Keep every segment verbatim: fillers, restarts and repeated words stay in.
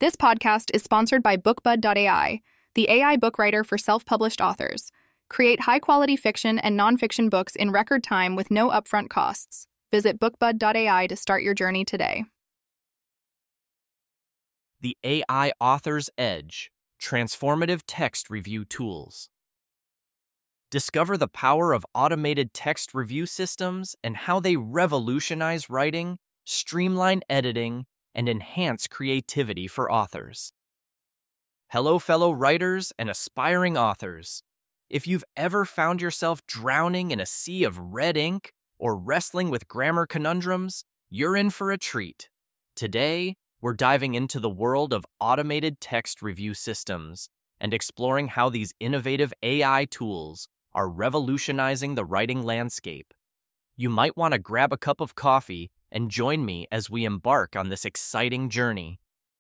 This podcast is sponsored by BookBud dot A I, the A I book writer for self-published authors. Create high-quality fiction and nonfiction books in record time with no upfront costs. Visit BookBud dot A I to start your journey today. The A I Author's Edge: Transformative Text Review Tools. Discover the power of automated text review systems and how they revolutionize writing, streamline editing, and enhance creativity for authors. Hello, fellow writers and aspiring authors. If you've ever found yourself drowning in a sea of red ink or wrestling with grammar conundrums, you're in for a treat. Today, we're diving into the world of automated text review systems and exploring how these innovative A I tools are revolutionizing the writing landscape. You might want to grab a cup of coffee and join me as we embark on this exciting journey.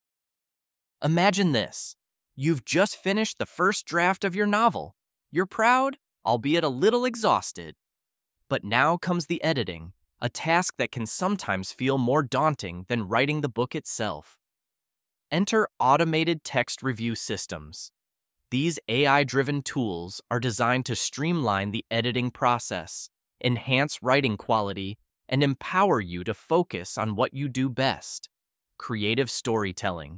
Imagine this. You've just finished the first draft of your novel. You're proud, albeit a little exhausted. But now comes the editing, a task that can sometimes feel more daunting than writing the book itself. Enter automated text review systems. These A I-driven tools are designed to streamline the editing process, enhance writing quality, and empower you to focus on what you do best: creative storytelling.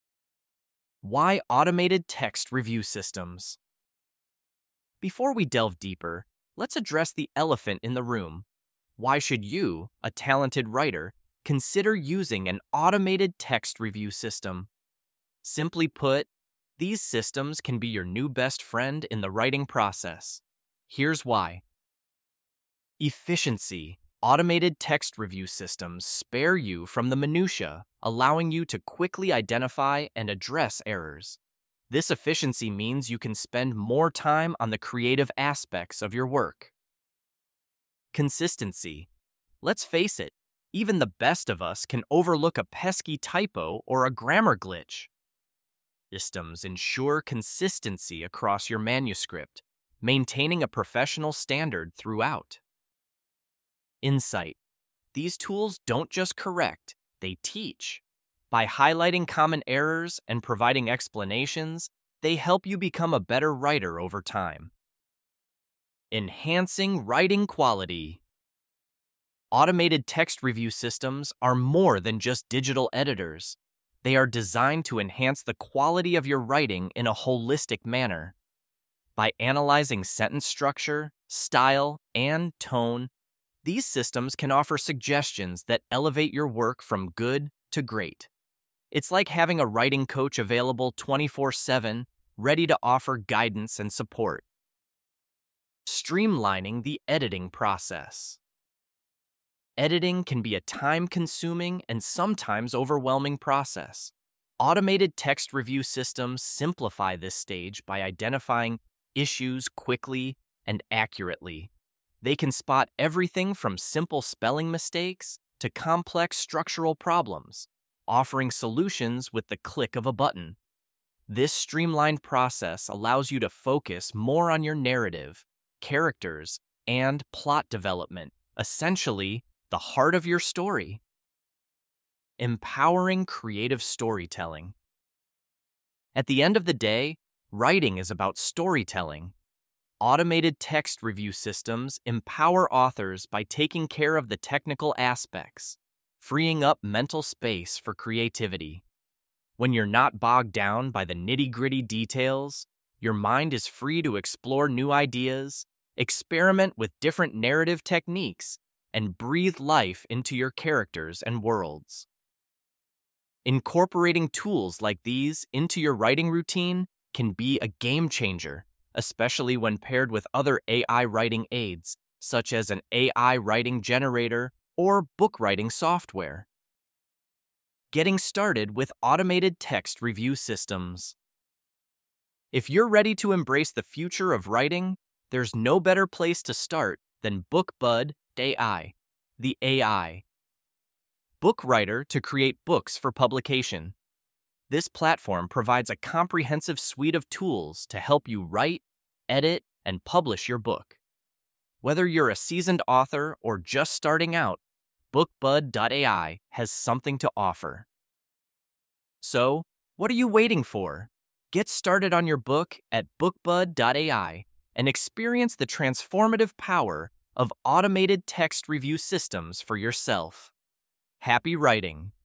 Why automated text review systems? Before we delve deeper, let's address the elephant in the room. Why should you, a talented writer, consider using an automated text review system? Simply put, these systems can be your new best friend in the writing process. Here's why. Efficiency. Automated text review systems spare you from the minutiae, allowing you to quickly identify and address errors. This efficiency means you can spend more time on the creative aspects of your work. Consistency. Let's face it, even the best of us can overlook a pesky typo or a grammar glitch. Systems ensure consistency across your manuscript, maintaining a professional standard throughout. Insight. These tools don't just correct, they teach. By highlighting common errors and providing explanations, they help you become a better writer over time. Enhancing writing quality. Automated text review systems are more than just digital editors. They are designed to enhance the quality of your writing in a holistic manner. By analyzing sentence structure, style, and tone, these systems can offer suggestions that elevate your work from good to great. It's like having a writing coach available twenty-four seven, ready to offer guidance and support. Streamlining the editing process. Editing can be a time-consuming and sometimes overwhelming process. Automated text review systems simplify this stage by identifying issues quickly and accurately. They can spot everything from simple spelling mistakes to complex structural problems, offering solutions with the click of a button. This streamlined process allows you to focus more on your narrative, characters, and plot development, essentially the heart of your story. Empowering creative storytelling. At the end of the day, writing is about storytelling. Automated text review systems empower authors by taking care of the technical aspects, freeing up mental space for creativity. When you're not bogged down by the nitty-gritty details, your mind is free to explore new ideas, experiment with different narrative techniques, and breathe life into your characters and worlds. Incorporating tools like these into your writing routine can be a game changer, especially when paired with other A I writing aids, such as an A I writing generator or book writing software. Getting started with automated text review systems. If you're ready to embrace the future of writing, there's no better place to start than BookBud dot A I, the A I book writer to create books for publication. This platform provides a comprehensive suite of tools to help you write, edit, and publish your book. Whether you're a seasoned author or just starting out, BookBud dot A I has something to offer. So, What are you waiting for? Get started on your book at bookbud dot A I and experience the transformative power of automated text review systems for yourself. Happy writing!